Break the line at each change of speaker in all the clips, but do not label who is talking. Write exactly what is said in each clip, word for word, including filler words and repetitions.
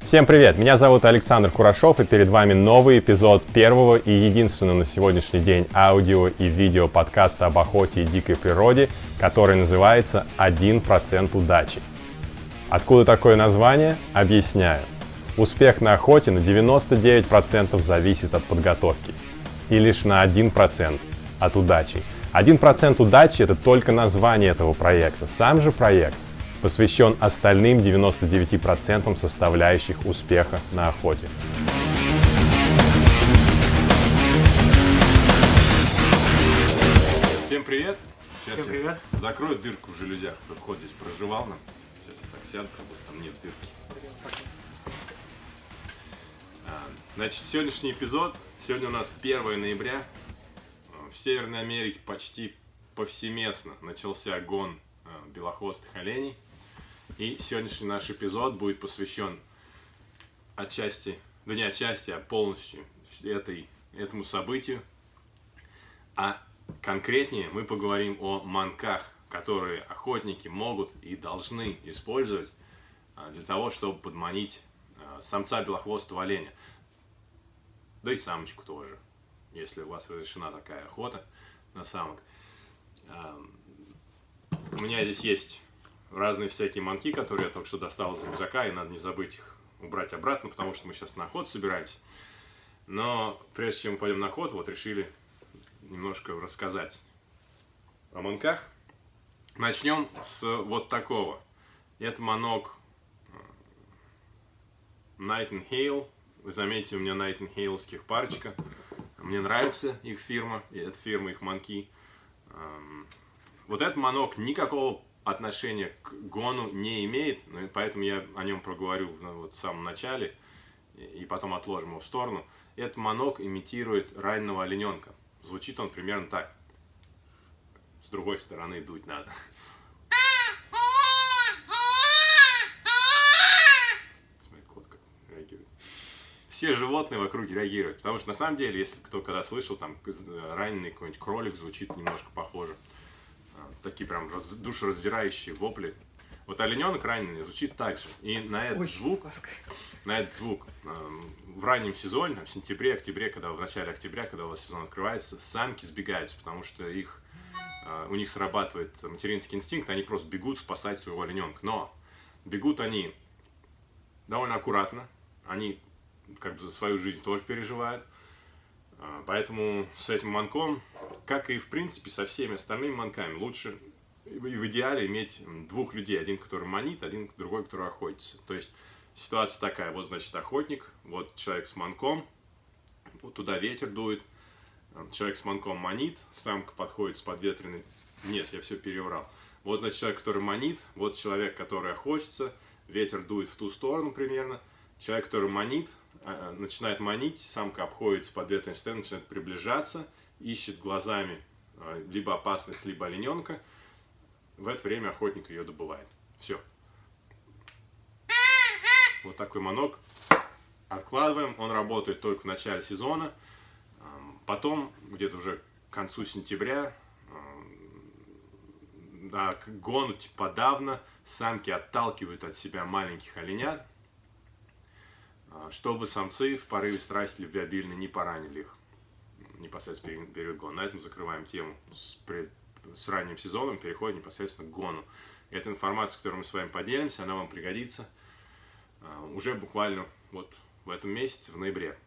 Всем привет! Меня зовут Александр Курашов, и перед вами новый эпизод первого и единственного на сегодняшний день аудио и видео подкаста об охоте и дикой природе, который называется «один процент удачи». Откуда такое название? Объясняю. Успех на охоте на девяносто девять процентов зависит от подготовки и лишь на один процент от удачи. один процент удачи – это только название этого проекта. Сам же проект посвящен остальным девяноста девяти процентам составляющих успеха на охоте.
Всем привет! Сейчас
Всем привет!
Я закрою дырку в железях, кто вход здесь проживал нам. Сейчас я так сяду, как будто там нет дырки. Значит, сегодняшний эпизод. Сегодня у нас первое ноября. В Северной Америке почти повсеместно начался гон белохвостых оленей. И сегодняшний наш эпизод будет посвящен отчасти, да не отчасти, а полностью этой, этому событию. А конкретнее мы поговорим о манках, которые охотники могут и должны использовать для того, чтобы подманить самца белохвостого оленя. Да и самочку тоже, если у вас разрешена такая охота на самок. У меня здесь есть разные всякие манки, которые я только что достал из рюкзака, и надо не забыть их убрать обратно, потому что мы сейчас на охоту собираемся. Но прежде чем мы пойдем на охоту, вот решили немножко рассказать о манках. Начнем с вот такого. Это манок Nightingale. Вы заметите, у меня Nightingale'ских парочка. Мне нравится их фирма, и эта фирма, их манки. Вот этот манок никакого отношения к гону не имеет, поэтому я о нем проговорю вот в самом начале и потом отложим его в сторону. Этот манок имитирует раненого олененка. Звучит он примерно так. С другой стороны дуть надо. Смотри, кот как реагирует. Все животные в округе реагируют, потому что на самом деле, если кто когда слышал, там раненый какой-нибудь кролик звучит немножко похоже. Такие прям раз, душераздирающие вопли. Вот олененок раненый звучит так же. И на этот Ой, звук, ласка. на этот звук э, в раннем сезоне, в сентябре, октябре, когда в начале октября, когда у вас сезон открывается, самки сбегаются, потому что их, э, у них срабатывает материнский инстинкт, они просто бегут спасать своего олененка. Но бегут они довольно аккуратно, они как бы за свою жизнь тоже переживают. Поэтому с этим манком, как и в принципе со всеми остальными манками, лучше и в идеале иметь двух людей. Один, который манит, один другой, который охотится. То есть ситуация такая. Вот, значит, охотник, вот человек с манком, вот туда ветер дует, человек с манком манит, самка подходит с подветренной... Нет, я все переврал. Вот, значит, человек, который манит, вот человек, который охотится, ветер дует в ту сторону примерно. Человек, который манит, начинает манить, самка обходит с подветренной стороны, начинает приближаться, ищет глазами либо опасность, либо олененка. В это время охотник ее добывает. Все. Вот такой манок. Откладываем. Он работает только в начале сезона. Потом, где-то уже к концу сентября, да, к гону подавно, самки отталкивают от себя маленьких оленят, чтобы самцы в порыве страсти любвеобильной не поранили их непосредственно перед гоном. На этом закрываем тему с, пред, с ранним сезоном, переходим непосредственно к гону. Эта информация, которой мы с вами поделимся, она вам пригодится uh, уже буквально вот в этом месяце, в ноябре.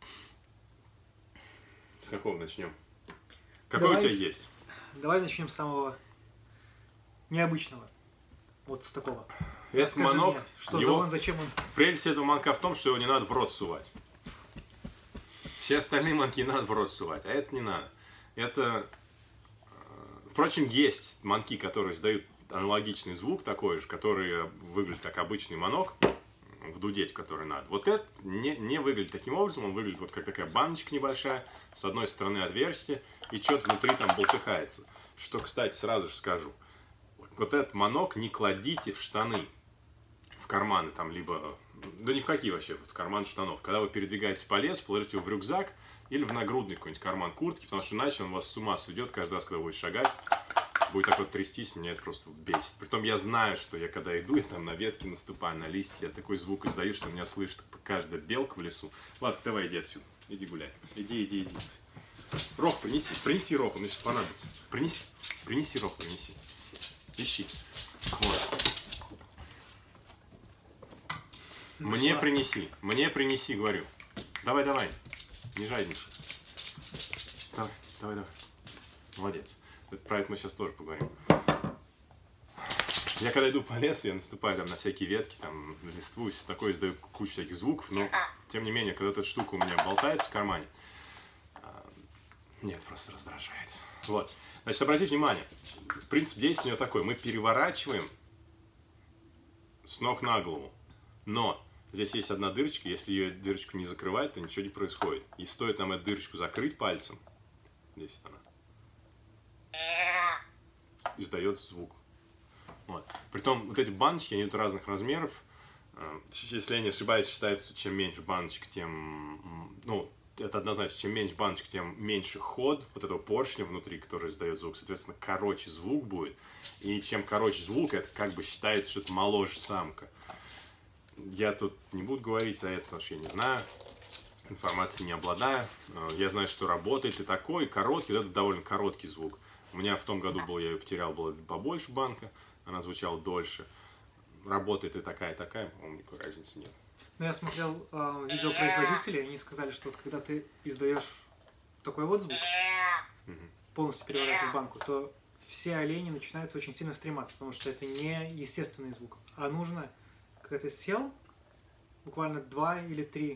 С какого начнем? Какой давай, у тебя есть?
Давай начнем с самого необычного. Вот с такого.
Этот манок,
мне, что
его...
за он, зачем он?
Прелесть этого манка в том, что его не надо в рот сувать. Все остальные манки надо в рот сувать, а это не надо. Это, впрочем, есть манки, которые издают аналогичный звук такой же, который выглядит как обычный манок, вдудеть, который надо. Вот этот не, не выглядит таким образом, он выглядит вот как такая баночка небольшая, с одной стороны отверстие, и что-то внутри там болтыхается. Что, кстати, сразу же скажу, вот этот манок не кладите в штаны, в карманы там, либо, да ни в какие вообще, в карман штанов. Когда вы передвигаетесь по лесу, положите его в рюкзак или в нагрудный какой-нибудь карман куртки, потому что иначе он вас с ума сведет каждый раз, когда будет шагать. будет так вот трястись, меня это просто бесит. Притом я знаю, что я когда иду, я там на ветки наступаю, на листья, я такой звук издаю, что меня слышит каждая белка в лесу. Ласк, давай иди отсюда, иди гуляй, иди, иди, иди. Рог принеси, принеси рог, он мне сейчас понадобится. Принеси, принеси рог, принеси. Ищи. Вот. Мне принеси, мне принеси, говорю. Давай, давай, не жадничай. Давай, давай, давай. Молодец. Про это мы сейчас тоже поговорим. Я когда иду по лесу, я наступаю там на всякие ветки, там, на листву, все такое, издаю кучу всяких звуков, но, тем не менее, когда эта штука у меня болтается в кармане, нет, просто раздражает. Вот. Значит, обратите внимание, принцип действия у нее такой. Мы переворачиваем с ног на голову, но здесь есть одна дырочка, если ее дырочку не закрывать, то ничего не происходит. И стоит нам эту дырочку закрыть пальцем, здесь она, издает звук. Вот. Притом, вот эти баночки, они вот разных размеров. Если я не ошибаюсь, считается, чем меньше баночек, тем, ну, это однозначно, чем меньше баночек, тем меньше ход вот этого поршня внутри, который издает звук. Соответственно, короче звук будет. И чем короче звук, это как бы считается, что это моложе самка. Я тут не буду говорить за это, потому что я не знаю, информации не обладаю. Я знаю, что работает и такой, короткий, это довольно короткий звук. У меня в том году был, я ее потерял, было побольше банка, она звучала дольше. Работает и такая, и такая, по-моему, никакой разницы нет.
Ну, я смотрел э, видеопроизводителей, они сказали, что вот когда ты издаешь такой вот звук, mm-hmm. полностью переворачиваешь банку, то все олени начинают очень сильно стрематься, потому что это не естественный звук. А нужно, когда ты сел, буквально два или три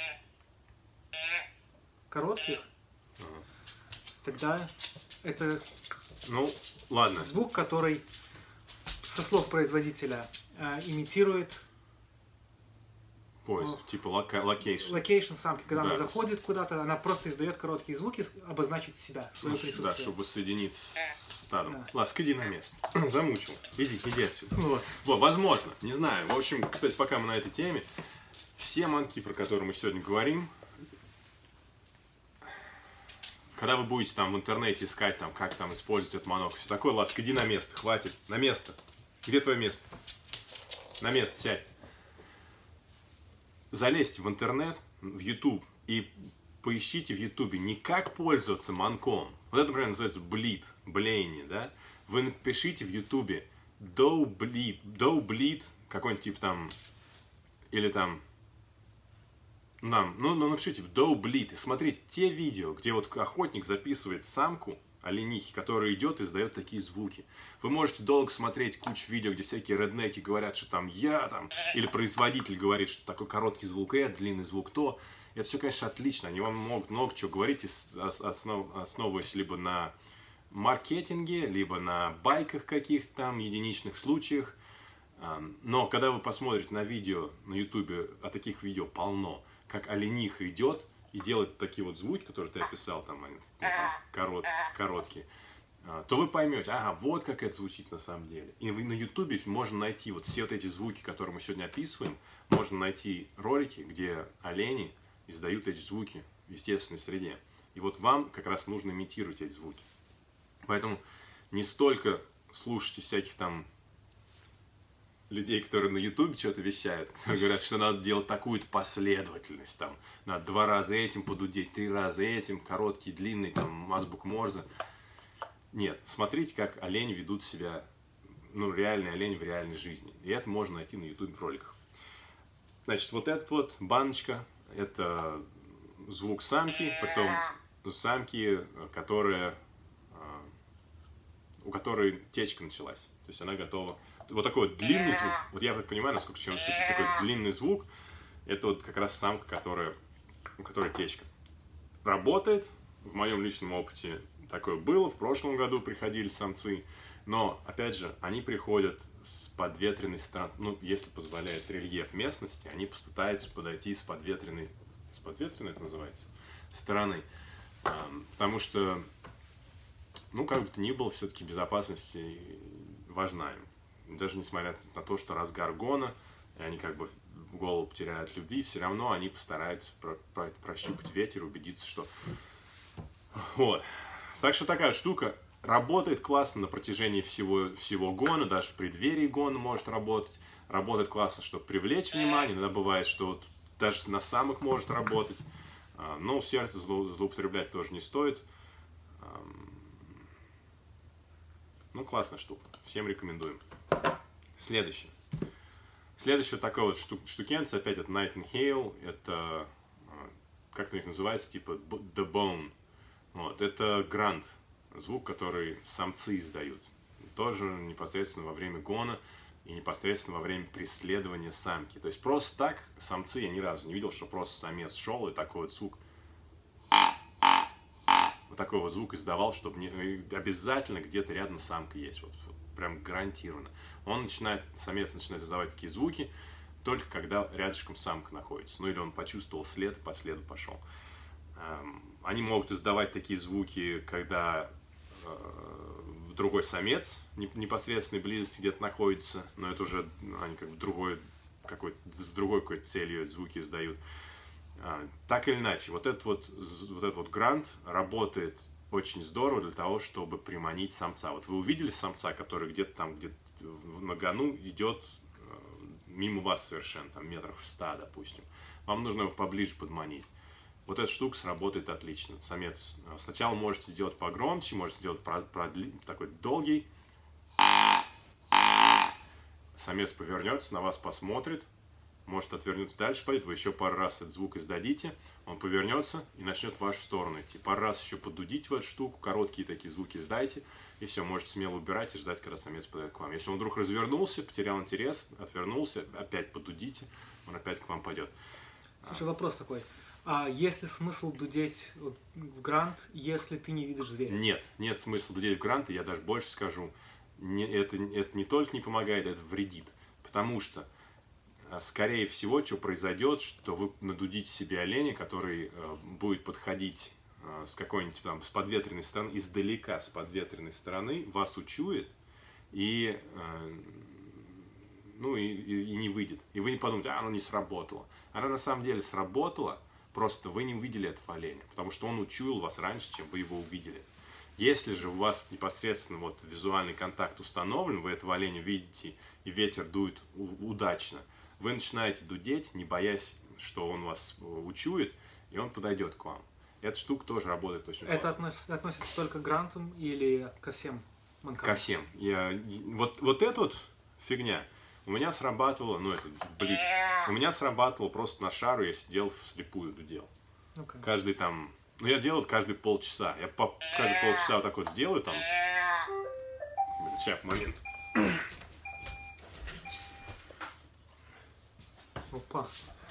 коротких, uh-huh. тогда это
ну, ладно.
звук, который, со слов производителя, э, имитирует
поиск, oh. типа локейшн.
Локейшн самки, когда
да,
она заходит куда-то, она просто издает короткие звуки, обозначить себя, свое
ну,
присутствие.
Да, чтобы соединиться с стадом.
Да.
Ласк, иди на место. Замучил. Иди, иди отсюда.
Вот.
Вот, возможно, не знаю. В общем, кстати, пока мы на этой теме, все манки, про которые мы сегодня говорим, когда вы будете там в интернете искать, там, как там использовать этот манок, все такое, Ласк, иди на место, хватит, на место. Где твое место? На место сядь. Залезьте в интернет, в YouTube и поищите в YouTube не как пользоваться манком. Вот это, например, называется bleed, блейни, да? Вы напишите в YouTube do bleed, do bleed, какой-нибудь тип там, или там, ну, ну напишите do bleed и смотрите те видео, где вот охотник записывает самку оленихи, которая идет и издает такие звуки. Вы можете долго смотреть кучу видео, где всякие реднеки говорят, что там я там, или производитель говорит, что такой короткий звук это, длинный звук то. Это все, конечно, отлично. Они вам могут много чего говорить, основ, основываясь либо на маркетинге, либо на байках каких-то там, единичных случаях. Но когда вы посмотрите на видео на ютубе, а таких видео полно, как олениха идет и делает такие вот звуки, которые ты описал, там, они, там корот, короткие, то вы поймете, ага, вот как это звучит на самом деле. И на ютубе можно найти вот все вот эти звуки, которые мы сегодня описываем, можно найти ролики, где олени издают эти звуки в естественной среде. И вот вам как раз нужно имитировать эти звуки. Поэтому не столько слушайте всяких там людей, которые на ютубе что-то вещают, которые говорят, что надо делать такую-то последовательность, там, надо два раза этим подудеть, три раза этим, короткий, длинный, там, азбук Морзе. Нет, смотрите, как олени ведут себя, ну, реальный олень в реальной жизни. И это можно найти на ютубе в роликах. Значит, вот этот вот баночка, это звук самки, потом самки, которая, у которой течка началась. То есть она готова. Вот такой вот длинный звук, вот я так понимаю, насколько чем такой длинный звук, это вот как раз самка, которая, у которой течка. Работает, в моем личном опыте такое было, в прошлом году приходили самцы, но, опять же, они приходят с подветренной стороны, ну, если позволяет рельеф местности, они пытаются подойти с подветренной, с подветренной это называется, стороны, потому что, ну, как бы то ни было, все-таки безопасность важна им. Даже несмотря на то, что разгар гона, и они как бы голову потеряют от любви, все равно они постараются про про прощупать ветер, убедиться, что... Вот. Так что такая штука. работает классно на протяжении всего, всего гона, даже в преддверии гона может работать. Работает классно, чтобы привлечь внимание. Иногда бывает, что вот даже на самых может работать. Но все это злоупотреблять тоже не стоит. Ну, классная штука. Всем рекомендуем. Следующее. Следующая такая вот шту, штукенция, опять это Nightingale. Это, как это у них называется, типа The Bone. Вот. Это грант. Звук, который самцы издают. Тоже непосредственно во время гона и непосредственно во время преследования самки. То есть просто так самцы, я ни разу не видел, что просто самец шел и такой вот звук, вот такой вот звук издавал, чтобы не, обязательно где-то рядом самка есть. Вот, вот прям гарантированно. Он начинает, самец начинает издавать такие звуки только когда рядышком самка находится. Ну или он почувствовал след и по следу пошел. Эм, они могут издавать такие звуки, когда другой самец в непосредственной близости где-то находится, но это уже они как бы другой, какой, с другой какой-то целью звуки издают. А, так или иначе, вот этот вот, вот этот вот грант работает очень здорово для того, чтобы приманить самца. Вот вы увидели самца, который где-то там где-то на гону идет мимо вас совершенно, там метров в ста, допустим. Вам нужно его поближе подманить. Вот эта штука сработает отлично. Самец сначала можете сделать погромче, можете сделать продли... такой долгий. Самец повернется, на вас посмотрит, может отвернуться дальше, пойдет. Вы еще пару раз этот звук издадите, он повернется и начнет в вашу сторону идти. Пару раз еще подудите в эту штуку, короткие такие звуки издайте, и все, можете смело убирать и ждать, когда самец подойдет к вам. Если он вдруг развернулся, потерял интерес, отвернулся, опять подудите, он опять к вам пойдет.
Слушай, вопрос такой. А есть ли смысл дудеть в грант, если ты не видишь зверя?
Нет, нет смысла дудеть в грант, и я даже больше скажу. Не, это, это не только не помогает, это вредит. Потому что, скорее всего, что произойдет, что вы надудите себе оленя, который э, будет подходить э, с какой-нибудь там, с подветренной стороны, издалека с подветренной стороны, вас учует и, э, ну, и, и, и не выйдет. И вы не подумаете, а, оно не сработало. Она на самом деле сработала, просто вы не увидели этого оленя, потому что он учуял вас раньше, чем вы его увидели. Если же у вас непосредственно вот визуальный контакт установлен, вы этого оленя видите, и ветер дует удачно, вы начинаете дудеть, не боясь, что он вас учует, и он подойдет к вам. Эта штука тоже работает очень
Это
классно.
относ, относится только к грантам или ко всем манкам?
Ко всем. Я, вот, вот эта вот фигня у меня срабатывала, ну это, блин, у меня срабатывало просто на шару, я сидел вслепую дудел.
Okay.
Каждый там, ну я делал каждые полчаса. Я по, каждые полчаса вот так вот сделаю там. Сейчас, момент.
Опа.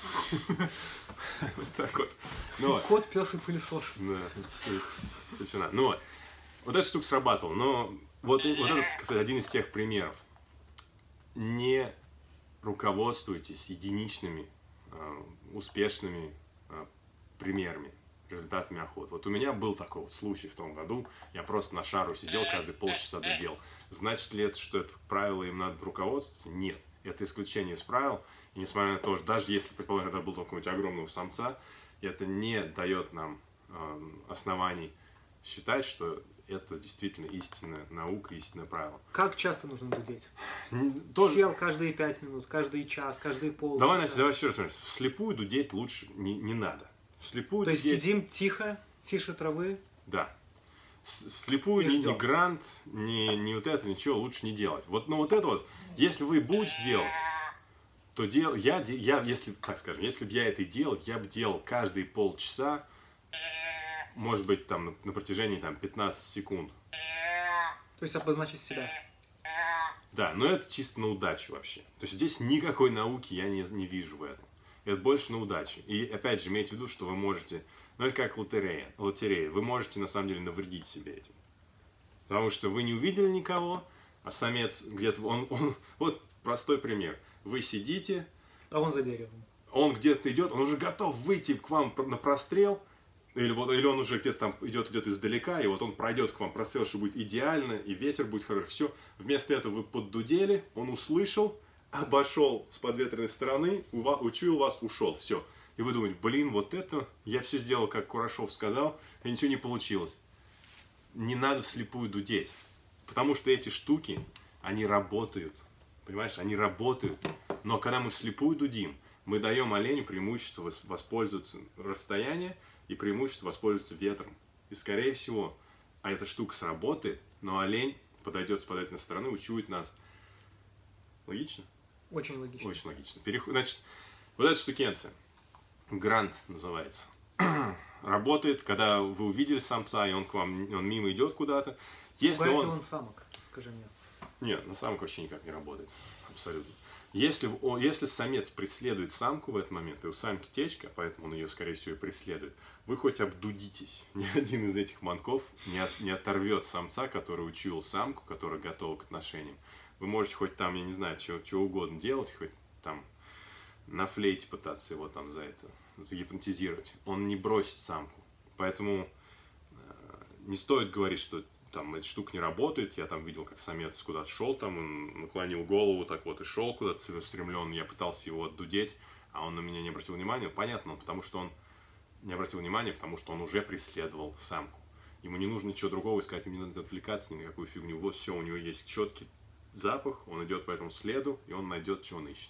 Вот так вот. Ну,
Кот, пес и пылесос.
Да, это Ну вот. Вот эта штука срабатывала. Но вот, вот это, кстати, один из тех примеров. Не руководствуйтесь единичными, э, успешными э, примерами, результатами охот. Вот у меня был такой вот случай в том году. Я просто на шару сидел, каждые полчаса дудел. Значит ли это, что это правило им надо руководствоваться? Нет. Это исключение из правил. И несмотря на то, что даже если, предположим, когда был какого-нибудь огромного самца, это не дает нам э, оснований считать, что это действительно истинная наука, истинное правило.
Как часто нужно дудеть?
Тоже...
Сел каждые пять минут, каждый час, каждые полчаса.
Давай, Настя, давай еще раз смотри. Вслепую дудеть лучше не, не надо. Вслепую
То
дудеть...
есть сидим тихо, тише травы?
Да. Вслепую ни, ни грант, ни, ни вот это, ничего лучше не делать. Вот, ну вот это вот, если вы будете делать, то дел, я, я, если, так скажем, если бы я это делал, я бы делал каждые полчаса, может быть, там, на, на протяжении там, пятнадцати секунд.
То есть обозначить себя.
Да, но это чисто на удачу вообще. То есть здесь никакой науки я не, не вижу в этом. Это больше на удачу. И опять же, имейте в виду, что вы можете, ну это как лотерея, лотерея, вы можете на самом деле навредить себе этим. Потому что вы не увидели никого, а самец где-то, он, он, вот простой пример. Вы сидите,
а он за деревом.
Он где-то идет, он уже готов выйти к вам на прострел, или, вот, или он уже где-то там идет, идет издалека, и вот он пройдет к вам прострел, что будет идеально, и ветер будет хороший. Все. Вместо этого вы поддудели, он услышал, обошел с подветренной стороны, учуял вас, ушел. Все. И вы думаете, блин, вот это, я все сделал, как Курашов сказал, и ничего не получилось. не надо вслепую дудеть. Потому что эти штуки, они работают. Понимаешь, они работают. Но когда мы вслепую дудим, мы даем оленю преимущество воспользоваться расстоянием и преимущество воспользоваться ветром. И скорее всего, а эта штука сработает, но олень подойдет с подательной стороны, учует нас. Логично?
Очень логично.
Очень логично. Переход... Значит, вот эта штукенция, грант называется, работает, когда вы увидели самца, и он к вам, он мимо идет куда-то. Если
Бывает
он...
ли он самок, скажи мне?
Нет, на самок вообще никак не работает. Абсолютно. Если, если самец преследует самку в этот момент, и у самки течка, поэтому он ее, скорее всего, и преследует, вы хоть обдудитесь. Ни один из этих манков не, от, не оторвет самца, который учуял самку, которая готова к отношениям. Вы можете хоть там, я не знаю, что, что угодно делать, хоть там на флейте пытаться его там за это загипнотизировать. Он не бросит самку. Поэтому э, не стоит говорить, что там эта штука не работает, я там видел, как самец куда-то шел, там он наклонил голову так вот и шел куда-то целеустремленно, я пытался его отдудеть, а он на меня не обратил внимания. Понятно, потому что он не обратил внимания, потому что он уже преследовал самку. Ему не нужно ничего другого искать, ему не надо отвлекаться ни на какую фигню. Вот все, у него есть четкий запах, он идет по этому следу, и он найдет, что он ищет.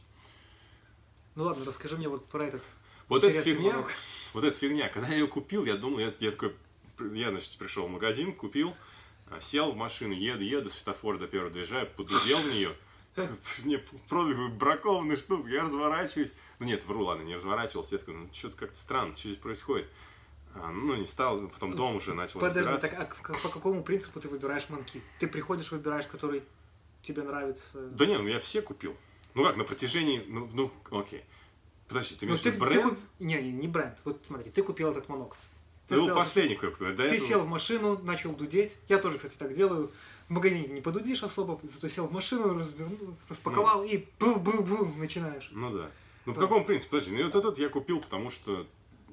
Ну ладно, расскажи мне вот про этот.
Вот эта фигня,
манок.
вот эта фигня, когда я ее купил, я думал, я, я такой, я, значит, пришел в магазин, купил, сел в машину, еду, еду, светофор до первого доезжаю, подудел в нее. Мне продали бракованную штуку, я разворачиваюсь. Ну нет, вру, ладно, не разворачивался. Я такой, ну что-то как-то странно, что здесь происходит. А, ну не стал, потом дом уже начал
Подожди,
разбираться.
так а по какому принципу ты выбираешь манки? Ты приходишь, выбираешь, который тебе нравится?
Да не, ну я все купил. Ну как, на протяжении, ну, ну окей. Подожди, ты имеешь в виду
ты,
бренд?
Ты, не, не, не бренд. Вот смотри, ты купил этот манок. Ты,
Ты был
сказал,
последний купил. До
ты
этого...
сел в машину, начал дудеть. Я тоже, кстати, так делаю. В магазине не подудишь особо, зато сел в машину, развернул, распаковал ну. и бу-бу-бу начинаешь.
Ну да. Ну по какому принципу? Подожди, ну вот этот я купил, потому что...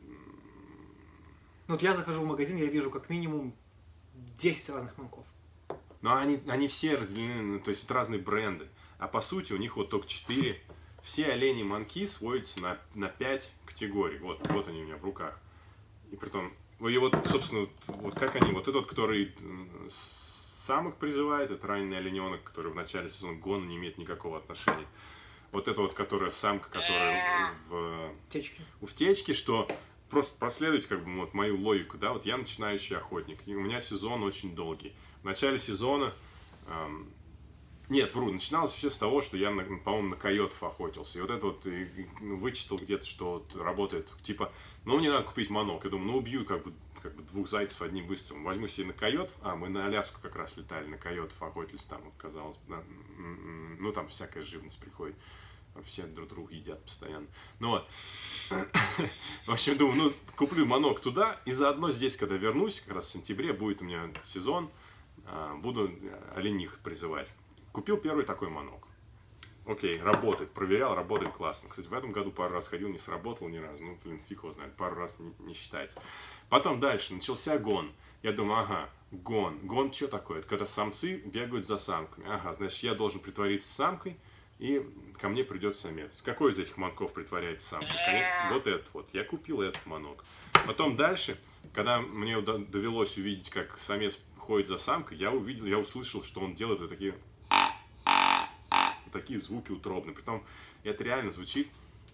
Ну вот я захожу в магазин, я вижу как минимум десять разных манков.
Но они, они все разделены, то есть это разные бренды. А по сути у них вот только четыре. Все олени манки сводятся на, на пять категорий. Вот, вот они у меня в руках. И притом, и вот, собственно, вот как они, вот этот, который самок призывает, это раненый олененок, который в начале сезона гона не имеет никакого отношения. Вот это вот, которая самка, которая в
течке.
В течке, что просто проследуйте как бы вот мою логику, да, вот я начинающий охотник, и у меня сезон очень долгий. В начале сезона, эм, нет, вру, начиналось все с того, что я, по-моему, на койотов охотился. И вот это вот и, и, вычитал где-то, что вот работает, типа, ну, мне надо купить манок. Я думаю, ну, убью как бы, как бы двух зайцев одним выстрелом. Возьму себе на койотов, а, мы на Аляску как раз летали, на койотов охотились, там, вот, казалось бы, да, ну, там всякая живность приходит. Все друг друга едят постоянно. Ну вот. В общем, думаю, ну, куплю манок туда, и заодно здесь, когда вернусь, как раз в сентябре будет у меня сезон, буду олених призывать. Купил первый такой манок. Окей, работает, проверял, работает классно. Кстати, в этом году пару раз ходил, не сработал ни разу. Ну, блин, фиг его знает, пару раз не, не считается. Потом дальше, начался гон. Я думаю, ага, гон. Гон что такое? Это когда самцы бегают за самками. Ага, значит, я должен притвориться самкой, и ко мне придет самец. Какой из этих манков притворяется самкой? Конечно, вот этот вот. Я купил этот манок. Потом дальше, когда мне довелось увидеть, как самец ходит за самкой, я увидел, я услышал, что он делает вот такие, вот такие звуки утробные. Притом это реально звучит,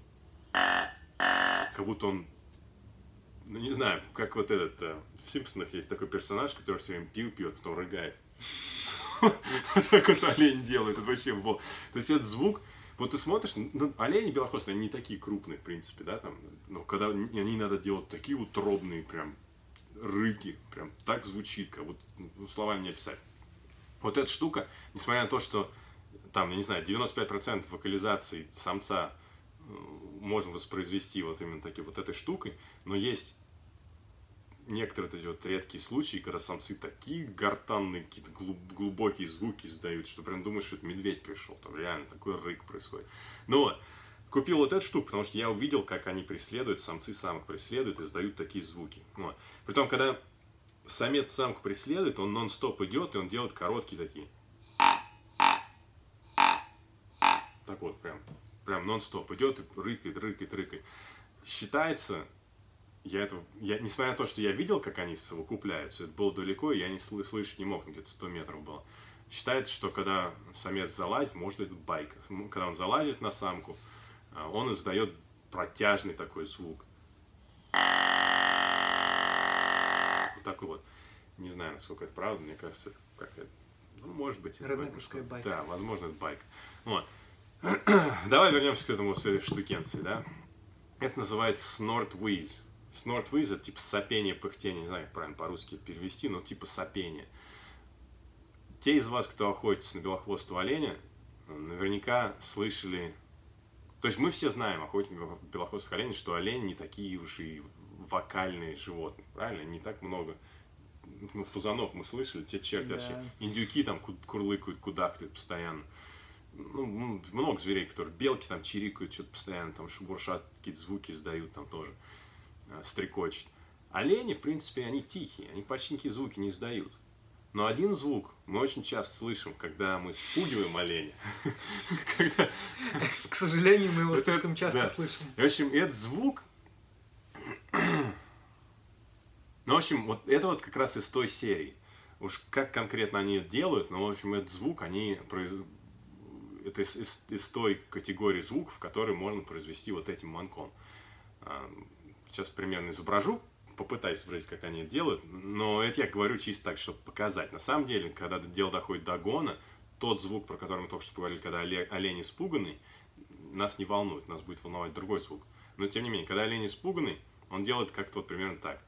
как будто он, ну не знаю, как вот этот, в Симпсонах есть такой персонаж, который все время пиво пьет, потом рыгает. Вот так вот олень делает, это вообще во. То есть этот звук, вот ты смотришь, ну, олени белохвостые, они не такие крупные, в принципе, да, там, но когда они надо делать такие утробные прям рыки, прям так звучит, как вот, ну, словами не описать. Вот эта штука, несмотря на то, что там, я не знаю, девяносто пять процентов вокализации самца можно воспроизвести вот именно таки вот этой штукой, но есть некоторые эти вот редкие случаи, когда самцы такие гортанные, какие-то глубокие звуки издают, что прям думаешь, что это медведь пришел. Там реально такой рык происходит. Но купил вот эту штуку, потому что я увидел, как они преследуют, самцы самок преследуют и издают такие звуки. Вот. Притом, когда самец самку преследует, он нон-стоп идет, и он делает короткие такие. Так вот, прям, прям нон-стоп идет, и рыкает, рыкает, рыкает. Считается... я это, я, несмотря на то, что я видел, как они совокупляются, это было далеко, и я не сл- слышать не мог, где-то сто метров было. Считается, что когда самец залазит, может быть байка. Когда он залазит на самку, он издает протяжный такой звук. Вот такой вот. Не знаю, насколько это правда, мне кажется, как это, ну, может быть.
Реднековская байка.
Да, возможно, это байка. Вот. Давай вернемся к этому штукенции, да. Это называется snort wheeze. Snort wheeze — это типа сопение, пыхтение, не знаю, как правильно по-русски перевести, но типа сопение. Те из вас, кто охотится на белохвостого оленя, наверняка слышали... То есть мы все знаем, охотники на белохвостых оленей, что олени не такие уж и вокальные животные, правильно? Не так много. Ну, фазанов мы слышали, те черти вообще. Да. Индюки там курлыкают, кудахтают постоянно. Ну, много зверей, которые белки там чирикают что-то постоянно, там шебуршат, какие-то звуки издают, там тоже э, стрекочут. Олени, в принципе, они тихие, они почти никакие звуки не издают. Но один звук мы очень часто слышим, когда мы спугиваем оленя.
К сожалению, мы его слишком часто слышим.
В общем, этот звук... Ну, в общем, вот это вот как раз из той серии. Уж как конкретно они это делают, но, в общем, этот звук, они... Это из, из, из той категории звуков, которые можно произвести вот этим манком. Сейчас примерно изображу. Попытаюсь изобразить, как они это делают, но это я говорю чисто так, чтобы показать. На самом деле, когда дело доходит до гона, тот звук, про который мы только что поговорили, когда олень испуганный, нас не волнует, нас будет волновать другой звук. Но тем не менее, когда олень испуганный, он делает как-то вот примерно так.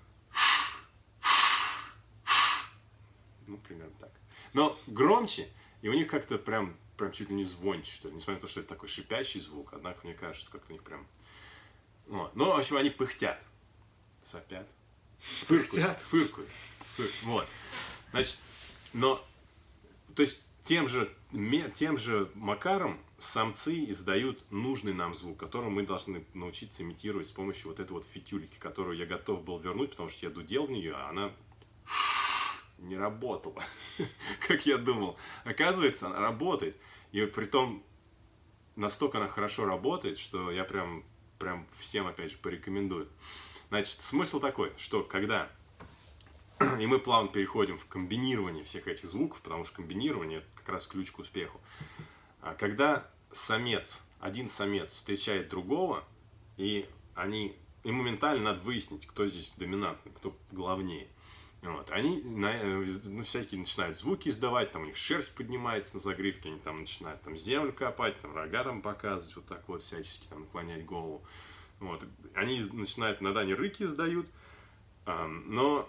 Ну, примерно так. Но громче, и у них как-то прям, прям чуть ли не звонче, что ли. Несмотря на то, что это такой шипящий звук, однако мне кажется, что как-то у них прям... Вот. Ну, в общем, они пыхтят. Сопят. Фыркают. Фыркают. Фыркают. Вот. Значит, но, то есть, тем же, тем же макаром самцы издают нужный нам звук, который мы должны научиться имитировать с помощью вот этой вот фитюльки, которую я готов был вернуть, потому что я дудел в нее, а она не работала, как я думал. Оказывается, она работает. И при том, настолько она хорошо работает, что я прям, прям всем, опять же, порекомендую. Значит, смысл такой, что когда, и мы плавно переходим в комбинирование всех этих звуков, потому что комбинирование — это как раз ключ к успеху. Когда самец, один самец встречает другого, и они, и моментально надо выяснить, кто здесь доминантный, кто главнее. Вот. Они ну, всякие начинают звуки издавать, там у них шерсть поднимается на загривке, они там начинают там землю копать, там рога там показывать, вот так вот всячески там наклонять голову. Вот. Они начинают, иногда они рыки издают, но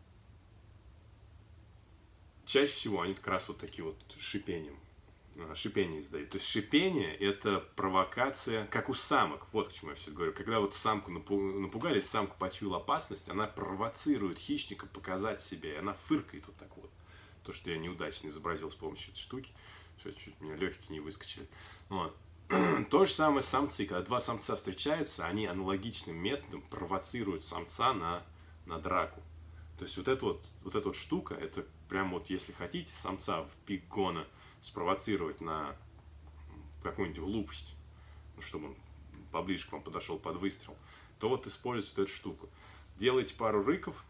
чаще всего они как раз вот такие вот шипением, шипение издают. То есть шипение — это провокация, как у самок. Вот к чему я все говорю. Когда вот самку напугали, самку почуяла опасность, она провоцирует хищника показать себя, и она фыркает вот так вот. То, что я неудачно изобразил с помощью этой штуки, что чуть у меня легкие не выскочили. Вот. То же самое самцы. Когда два самца встречаются, они аналогичным методом провоцируют самца на, на драку. То есть вот эта вот, вот эта вот штука, это прям вот, если хотите, самца в пик гона спровоцировать на какую-нибудь глупость, чтобы он поближе к вам подошел под выстрел, то вот используйте эту штуку. Делайте пару рыков,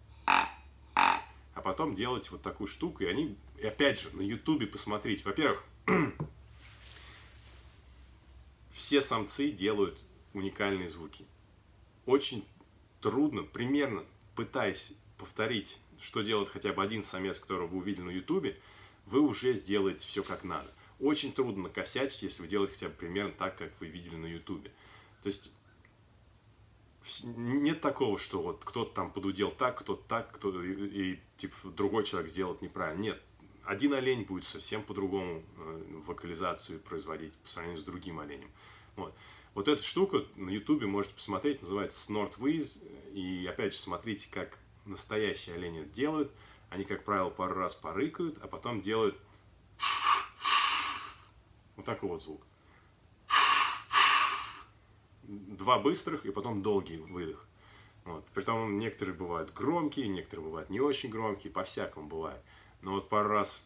а потом делайте вот такую штуку, и они, и опять же, на ютубе посмотрите. Во-первых, все самцы делают уникальные звуки. Очень трудно, примерно пытаясь повторить, что делает хотя бы один самец, которого вы увидели на ютубе, вы уже сделаете все как надо. Очень трудно накосячить, если вы делаете хотя бы примерно так, как вы видели на ютубе. То есть нет такого, что вот кто-то там подудел так, кто-то так, кто-то и, и типа другой человек сделает неправильно. Нет. Один олень будет совсем по-другому э, вокализацию производить по сравнению с другим оленем. Вот. Вот эта штука на ютубе можете посмотреть, называется snort wheeze. И опять же смотрите, как настоящие олени это делают. Они, как правило, пару раз порыкают, а потом делают вот такой вот звук. Два быстрых и потом долгий выдох. Вот. Притом некоторые бывают громкие, некоторые бывают не очень громкие, по-всякому бывает. Но вот пару раз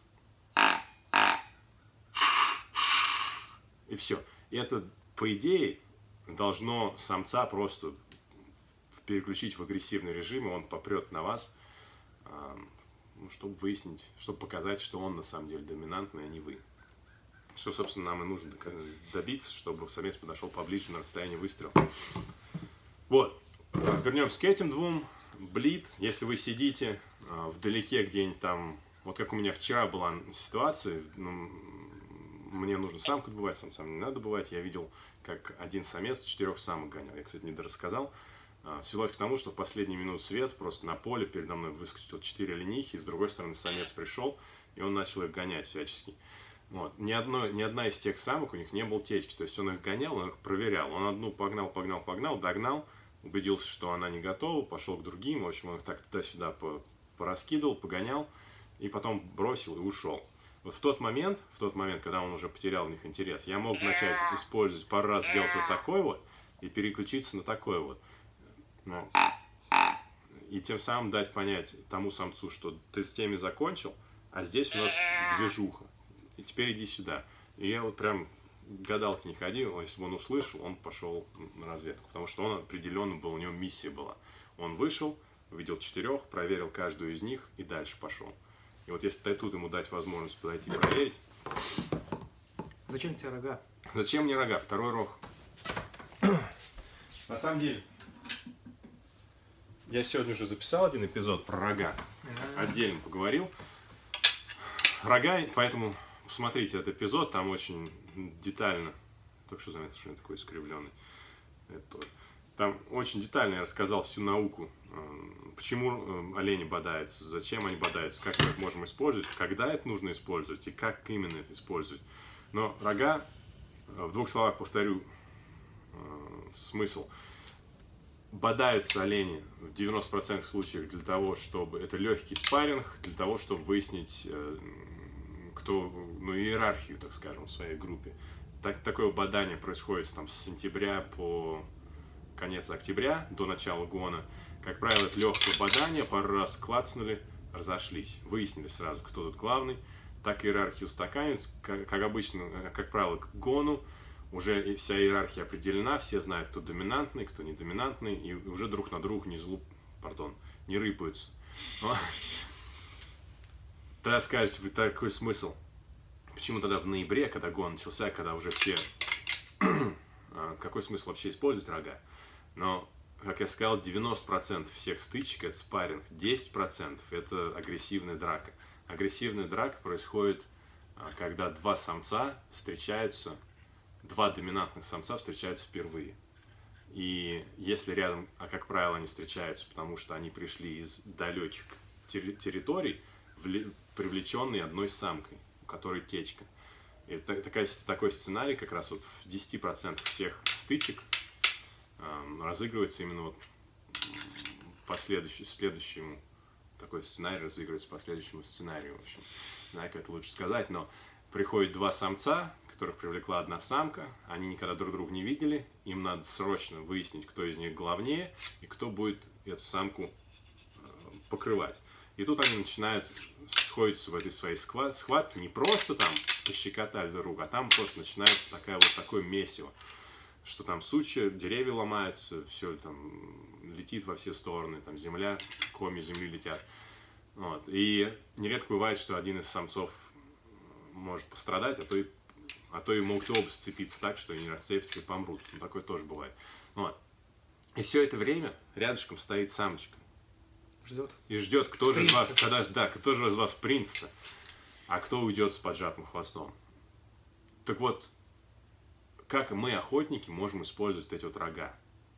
и все. И это, по идее, должно самца просто переключить в агрессивный режим, и он попрет на вас, ну, чтобы выяснить, чтобы показать, что он на самом деле доминантный, а не вы. Что, собственно, нам и нужно добиться, чтобы самец подошел поближе на расстояние выстрела. Вот. Вернемся к этим двум. Блид, если вы сидите вдалеке где-нибудь там, вот как у меня вчера была ситуация, ну, мне нужно самку добывать, самцам не надо добывать. Я видел, как один самец четырех самок гонял. Я, кстати, не дорассказал. Свелось к тому, что в последние минуты свет просто на поле передо мной выскочило четыре оленихи, и с другой стороны самец пришел, и он начал их гонять всячески. Вот. Ни, одно, ни одна из тех самок, у них не было течки, то есть он их гонял, он их проверял. Он одну погнал, погнал, погнал, догнал, убедился, что она не готова, пошел к другим, в общем, он их так туда-сюда пораскидывал, погонял, и потом бросил и ушел. Вот в тот момент, в тот момент, когда он уже потерял в них интерес, я мог начать использовать, пару раз сделать вот такой вот, и переключиться на такой вот. Ну, и тем самым дать понять тому самцу, что ты с теми закончил, а здесь у нас движуха. И теперь иди сюда. И я вот прям гадалки не ходил, если бы он услышал, он пошел на разведку. Потому что он определенно был, у него миссия была. Он вышел, увидел четырех, проверил каждую из них и дальше пошел. И вот если тут ему дать возможность подойти проверить.
Зачем тебе рога?
Зачем мне рога? Второй рог. На самом деле, я сегодня уже записал один эпизод про рога. Отдельно поговорил. Рога, поэтому посмотрите этот эпизод, там очень детально. Только что заметил, что он такой искривленный. Это, там очень детально я рассказал всю науку, почему олени бодаются, зачем они бодаются, как мы их можем использовать, когда это нужно использовать и как именно это использовать. Но рога, в двух словах повторю смысл. Бодаются олени в девяноста процентах случаев для того, чтобы это легкий спарринг, для того, чтобы выяснить, кто, ну, иерархию, так скажем, в своей группе. Так, такое бодание происходит там, с сентября по конец октября, до начала гона. Как правило, это легкое бодание, пару раз клацнули, разошлись. Выяснили сразу, кто тут главный. Так иерархия устаканится, как, как обычно, как правило, к гону. Уже вся иерархия определена, все знают, кто доминантный, кто недоминантный, и уже друг на друга не злу, пардон, не рыпаются. Но, тогда скажете, вы такой смысл. Почему тогда в ноябре, когда гон начался, когда уже все... Какой смысл вообще использовать рога? Но, как я сказал, девяносто процентов всех стычек это спарринг, десять процентов это агрессивная драка. Агрессивная драка происходит, когда два самца встречаются, два доминантных самца встречаются впервые. И если рядом, а как правило они встречаются, потому что они пришли из далеких территорий, привлеченные одной самкой, у которой течка. И такая, такой сценарий как раз вот в десяти процентах всех стычек э, разыгрывается именно вот по следующему, следующему, такой сценарий разыгрывается по следующему сценарию, в общем. Не знаю, как это лучше сказать, но приходят два самца, которых привлекла одна самка, они никогда друг друга не видели, им надо срочно выяснить, кто из них главнее и кто будет эту самку э, покрывать. И тут они начинают сходиться в этой своей схватке, не просто там пощекотали друг друга, а там просто начинается такая вот такое месиво, что там сучья, деревья ломаются, все там летит во все стороны, там земля, комья земли летят. Вот. И нередко бывает, что один из самцов может пострадать, а то и, а то и могут оба сцепиться так, что они расцепятся и помрут. Ну, такое тоже бывает. Вот. И все это время рядышком стоит самочка.
Ждет. И
ждет, кто же из вас, когда, да, кто же из вас принц-то, а кто уйдет с поджатым хвостом. Так вот, как мы, охотники, можем использовать эти вот рога?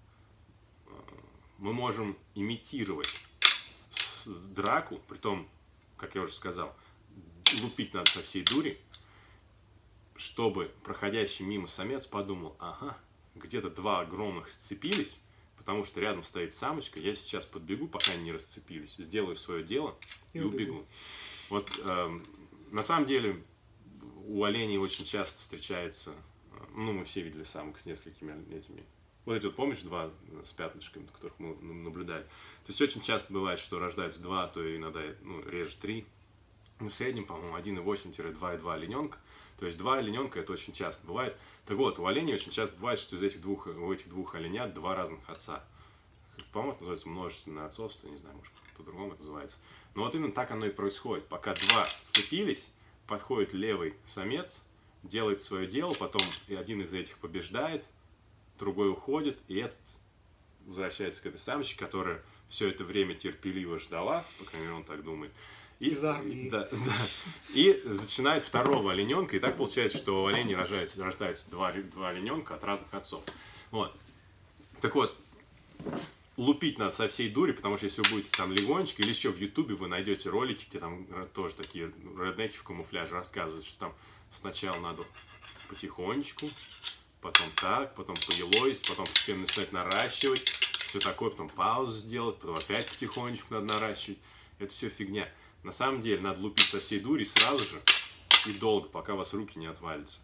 Мы можем имитировать драку, притом, как я уже сказал, лупить надо со всей дури, чтобы проходящий мимо самец подумал, ага, где-то два огромных сцепились, потому что рядом стоит самочка, я сейчас подбегу, пока они не расцепились, сделаю свое дело и, и убегу. убегу. Вот э, на самом деле у оленей очень часто встречается, ну мы все видели самок с несколькими этими, вот эти вот, помнишь, два с пятнышками, которых мы наблюдали. То есть очень часто бывает, что рождаются два, то иногда ну, реже три. Ну, в среднем, по-моему, один и восемь - два и два олененка. То есть два олененка это очень часто бывает. Так вот, у оленей очень часто бывает, что из этих двух, у этих двух оленят два разных отца. по-моему, это называется множественное отцовство, не знаю, может, по-другому это называется. Но вот именно так оно и происходит. Пока два сцепились, подходит левый самец, делает свое дело, потом один из этих побеждает, другой уходит, и этот возвращается к этой самочке, которая все это время терпеливо ждала, по крайней мере, он так думает. И, и, да, да, и начинает второго олененка, и так получается, что у оленей рождается, рождается два, два олененка от разных отцов. Вот. Так вот, лупить надо со всей дури, потому что если вы будете там легонечко, или еще в Ютубе вы найдете ролики, где там тоже такие реднеки в камуфляже рассказывают, что там сначала надо потихонечку, потом так, потом поелоить, потом постепенно начинать наращивать, все такое, потом паузу сделать, потом опять потихонечку надо наращивать. Это все фигня. На самом деле надо лупить со всей дури сразу же и долго, пока у вас руки не отвалятся.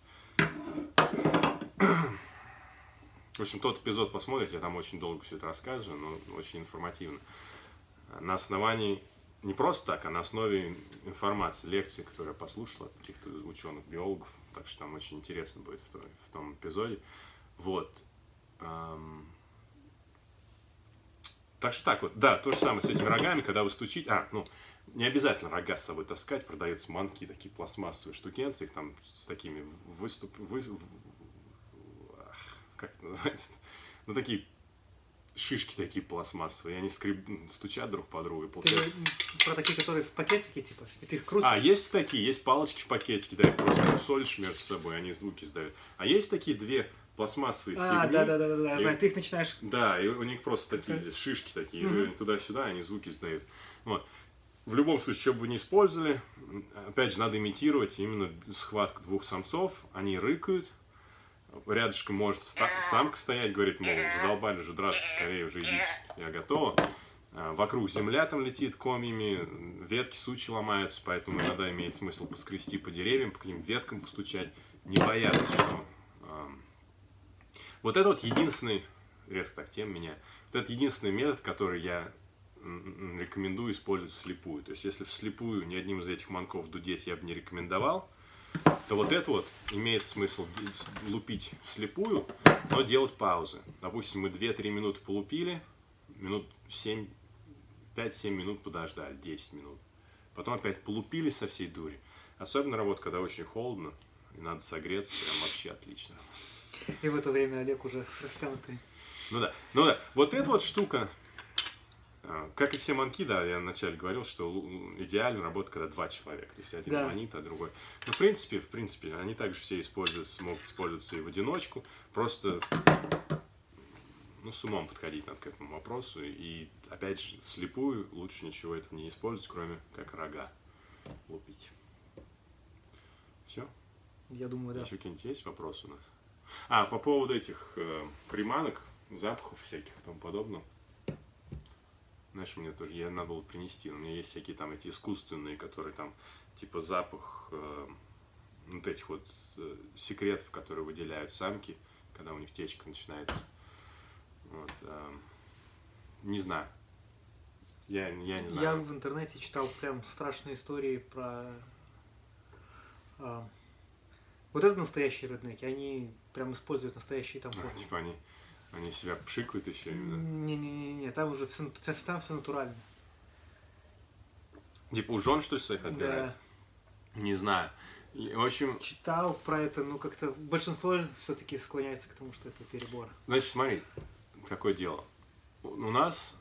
В общем, тот эпизод посмотрите, я там очень долго все это рассказываю, но очень информативно. На основании, не просто так, а на основе информации, лекции, которые я послушал от каких-то ученых, биологов, так что там очень интересно будет в том, в том эпизоде. Вот. Так что так вот, да, то же самое с этими рогами, когда вы стучите, а, ну, не обязательно рога с собой таскать, продаются манки, такие пластмассовые штукенцы, их там с такими выступ... Вы... Как это называется? Ну, такие шишки такие пластмассовые, и они скреб... стучат друг по другу.
Получается... Ты про такие, которые в пакетике, типа, и ты их крутишь?
А, есть такие, есть палочки в пакетике, да, их просто солишь между собой, они звуки издают. А есть такие две пластмассовые
а,
фигни.
да, да, да, да, да,
и...
знаю, ты их начинаешь...
Да, и у них просто такие здесь шишки такие,
mm-hmm.
туда-сюда, они звуки издают. Вот. В любом случае, что бы вы не использовали, опять же, надо имитировать именно схватку двух самцов, они рыкают, рядышком может ста- самка стоять, говорит, мол, задолбали уже драться, скорее уже идите, я готова. Вокруг земля там летит комьями, ветки, сучи ломаются, поэтому иногда имеет смысл поскрести по деревьям, по каким веткам постучать, не бояться, что... Вот это вот единственный, резко так тем меня, вот это единственный метод, который я рекомендую использовать вслепую. То есть, если вслепую ни одним из этих манков дудеть я бы не рекомендовал, то вот это вот имеет смысл лупить вслепую, но делать паузы. Допустим, мы две-три минуты полупили, минут семь, пять-семь минут подождали, десять минут. Потом опять полупили со всей дури. Особенно работа, когда очень холодно и надо согреться, прям вообще отлично.
И в это время Олег уже с растянутой.
Ну да, ну да, вот эта вот штука, как и все манки, да, я вначале говорил, что идеально работает, когда два человека, то есть один да. манит, а другой. Но в принципе, в принципе, они также все используются, могут использоваться и в одиночку, просто ну, с умом подходить надо к этому вопросу, и опять же, вслепую лучше ничего этого не использовать, кроме как рога лупить. Все?
Я думаю, да.
Еще какие-нибудь есть вопросы у нас? А, по поводу этих э, приманок, запахов всяких и тому подобного. Знаешь, у меня тоже, я надо было принести, у меня есть всякие там эти искусственные, которые там, типа запах э, вот этих вот э, секретов, которые выделяют самки, когда у них течка начинается. Вот, э, не знаю. Я, я не знаю.
Я в интернете читал прям страшные истории про... Э, вот это настоящие реднеки, они прям используют настоящие там...
А, типа они... Они себя пшикают еще именно.
Не-не-не, там уже все, там все натурально.
Типа у жен, что ли, своих отбирают? Да. Не знаю. И, в общем...
Читал про это, но как-то большинство все-таки склоняется к тому, что это перебор.
Значит, смотри, какое дело. У нас,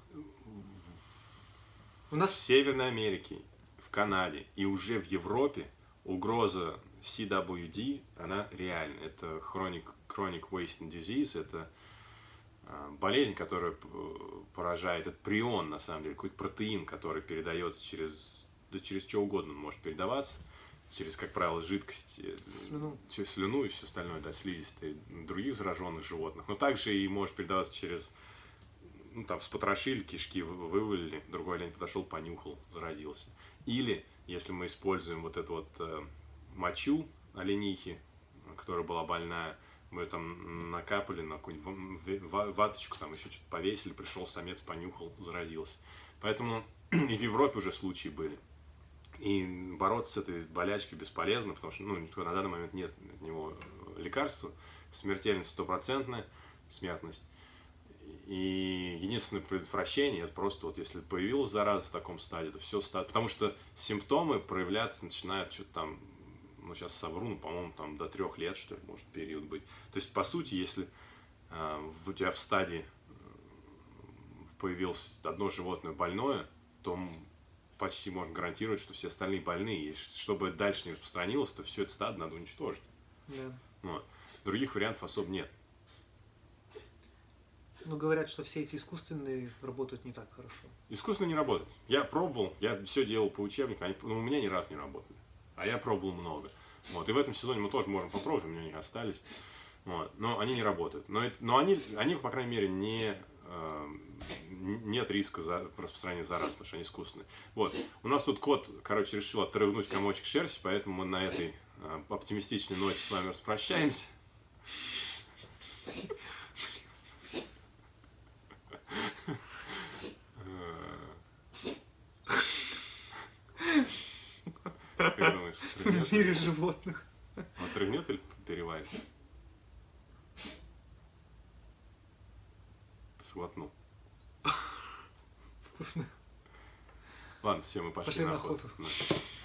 у нас
в Северной Америке, в Канаде и уже в Европе угроза си дабл ю ди, она реальна. Это chronic, chronic wasting disease, это болезнь, которая поражает, это прион, на самом деле, какой-то протеин, который передается через, да через что угодно он может передаваться, через, как правило, жидкости,
слюну,
через слюну и все остальное, да, слизистые других зараженных животных, но также и может передаваться через, ну, там, вспотрошили, кишки вывалили, другой олень подошел, понюхал, заразился. Или, если мы используем вот эту вот э, мочу оленихи, которая была больная, мы ее там накапали на какую-нибудь ваточку, там еще что-то повесили, пришел самец, понюхал, заразился. Поэтому и в Европе уже случаи были. И бороться с этой болячкой бесполезно, потому что ну, на данный момент нет от него лекарства, смертельность стопроцентная, смертность. И единственное предотвращение, это просто вот если появилась зараза в таком стадии, то все стадо. Потому что симптомы проявляться начинают что-то там, ну сейчас совру, ну, по-моему, там до трех лет, что ли, может период быть. То есть, по сути, если э, у тебя в стадии появилось одно животное больное, то почти можно гарантировать, что все остальные больные. И чтобы это дальше не распространилось, то все это стадо надо уничтожить.
Да.
Вот. Других вариантов особо нет.
Ну, говорят, что все эти искусственные работают не так хорошо.
Искусственно не работает. Я пробовал, я все делал по учебнику, они, ну, у меня ни разу не работали. А я пробовал много. Вот. И в этом сезоне мы тоже можем попробовать, у меня них остались. Вот. Но они не работают. Но, но они, они, по крайней мере, не, э, нет риска за распространения заразы, потому что они искусственные. Вот. У нас тут кот, короче, решил отрыгнуть комочек шерсти, поэтому мы на этой э, оптимистичной ноте с вами распрощаемся. Как думаешь,
В мире животных.
Он отрыгнет или переварится? Сглотнул.
Вкусно.
Ладно, все, мы пошли,
Пошли на
охоту.
охоту.
Да.